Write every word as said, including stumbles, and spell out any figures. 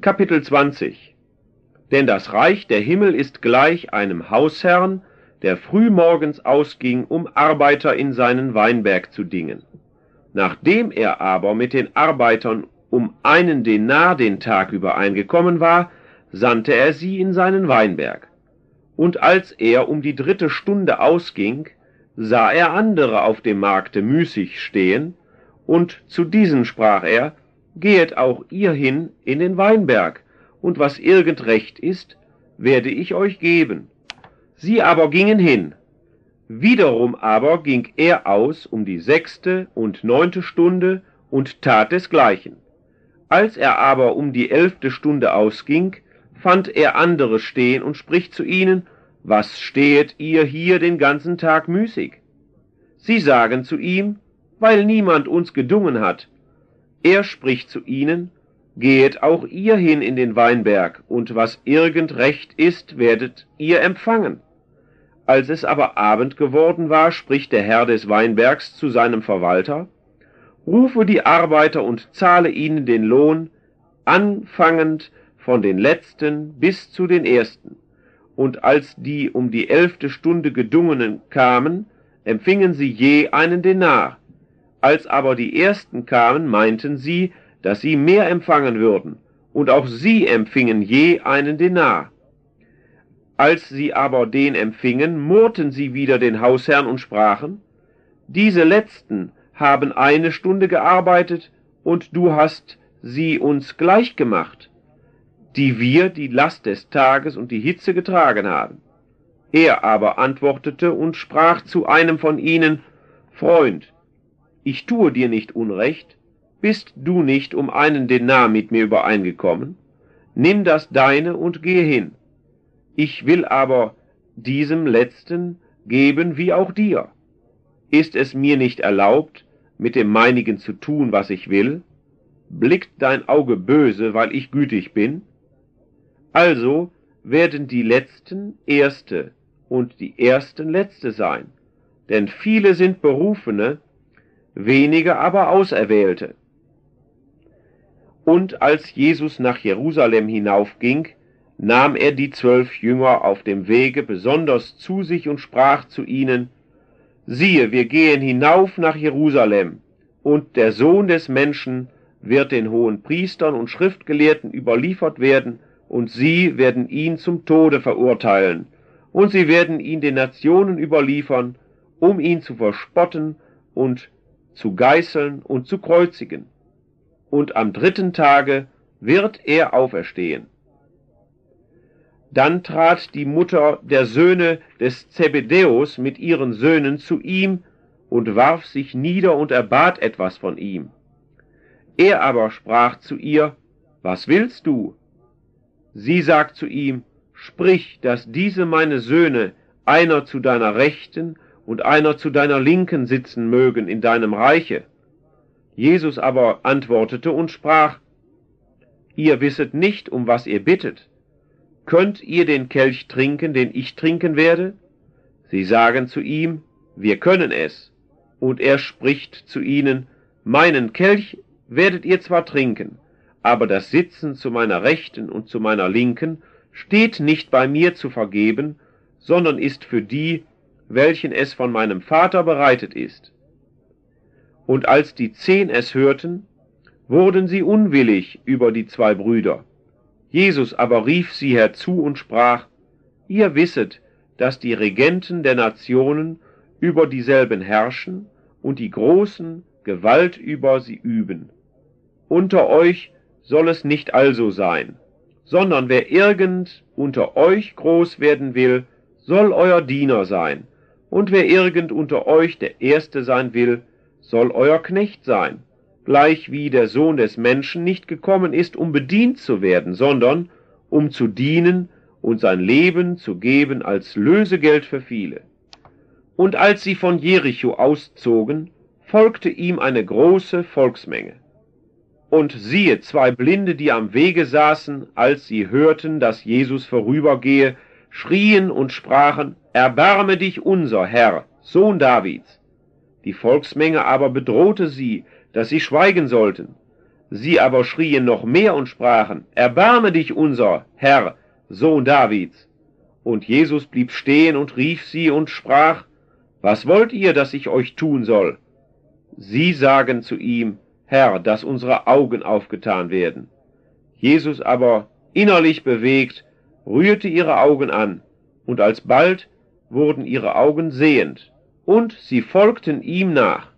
Kapitel zwanzig. Denn das Reich der Himmel ist gleich einem Hausherrn, der frühmorgens ausging, um Arbeiter in seinen Weinberg zu dingen. Nachdem er aber mit den Arbeitern um einen Denar den Tag übereingekommen war, sandte er sie in seinen Weinberg. Und als er um die dritte Stunde ausging, sah er andere auf dem Markte müßig stehen, und zu diesen sprach er: Gehet auch ihr hin in den Weinberg, und was irgend recht ist, werde ich euch geben. Sie aber gingen hin. Wiederum aber ging er aus um die sechste und neunte Stunde und tat desgleichen. Als er aber um die elfte Stunde ausging, fand er andere stehen und spricht zu ihnen: Was stehet ihr hier den ganzen Tag müßig? Sie sagen zu ihm: Weil niemand uns gedungen hat. Er spricht zu ihnen: Gehet auch ihr hin in den Weinberg, und was irgend recht ist, werdet ihr empfangen. Als es aber Abend geworden war, spricht der Herr des Weinbergs zu seinem Verwalter: Rufe die Arbeiter und zahle ihnen den Lohn, anfangend von den Letzten bis zu den Ersten. Und als die um die elfte Stunde Gedungenen kamen, empfingen sie je einen Denar. Als aber die Ersten kamen, meinten sie, dass sie mehr empfangen würden, und auch sie empfingen je einen Denar. Als sie aber den empfingen, murrten sie wieder den Hausherrn und sprachen: Diese Letzten haben eine Stunde gearbeitet, und du hast sie uns gleich gemacht, die wir die Last des Tages und die Hitze getragen haben. Er aber antwortete und sprach zu einem von ihnen: Freund, ich tue dir nicht Unrecht, bist du nicht um einen Denar mit mir übereingekommen? Nimm das deine und gehe hin. Ich will aber diesem Letzten geben wie auch dir. Ist es mir nicht erlaubt, mit dem meinigen zu tun, was ich will? Blickt dein Auge böse, weil ich gütig bin? Also werden die Letzten Erste und die Ersten Letzte sein, denn viele sind Berufene, wenige aber Auserwählte. Und als Jesus nach Jerusalem hinaufging, nahm er die zwölf Jünger auf dem Wege besonders zu sich und sprach zu ihnen: Siehe, wir gehen hinauf nach Jerusalem, und der Sohn des Menschen wird den hohen Priestern und Schriftgelehrten überliefert werden, und sie werden ihn zum Tode verurteilen, und sie werden ihn den Nationen überliefern, um ihn zu verspotten und zu geißeln und zu kreuzigen. Und am dritten Tage wird er auferstehen. Dann trat die Mutter der Söhne des Zebedäus mit ihren Söhnen zu ihm und warf sich nieder und erbat etwas von ihm. Er aber sprach zu ihr: Was willst du? Sie sagt zu ihm: Sprich, dass diese meine Söhne, einer zu deiner Rechten und einer zu deiner Linken sitzen mögen in deinem Reiche. Jesus aber antwortete und sprach: Ihr wisset nicht, um was ihr bittet. Könnt ihr den Kelch trinken, den ich trinken werde? Sie sagen zu ihm: Wir können es. Und er spricht zu ihnen: Meinen Kelch werdet ihr zwar trinken, aber das Sitzen zu meiner Rechten und zu meiner Linken steht nicht bei mir zu vergeben, sondern ist für die, welchen es von meinem Vater bereitet ist. Und als die Zehn es hörten, wurden sie unwillig über die zwei Brüder. Jesus aber rief sie herzu und sprach: Ihr wisset, dass die Regenten der Nationen über dieselben herrschen und die Großen Gewalt über sie üben. Unter euch soll es nicht also sein, sondern wer irgend unter euch groß werden will, soll euer Diener sein, und wer irgend unter euch der Erste sein will, soll euer Knecht sein, gleichwie der Sohn des Menschen nicht gekommen ist, um bedient zu werden, sondern um zu dienen und sein Leben zu geben als Lösegeld für viele. Und als sie von Jericho auszogen, folgte ihm eine große Volksmenge. Und siehe, zwei Blinde, die am Wege saßen, als sie hörten, dass Jesus vorübergehe, schrien und sprachen: Erbarme dich unser Herr, Sohn Davids. Die Volksmenge aber bedrohte sie, dass sie schweigen sollten. Sie aber schrien noch mehr und sprachen, Erbarme dich unser, Herr, Sohn Davids. Und Jesus blieb stehen und rief sie und sprach, Was wollt ihr, dass ich euch tun soll? Sie sagen zu ihm, Herr, dass unsere Augen aufgetan werden. Jesus aber, innerlich bewegt, rührte ihre Augen an, und alsbald wurden ihre Augen sehend, und sie folgten ihm nach.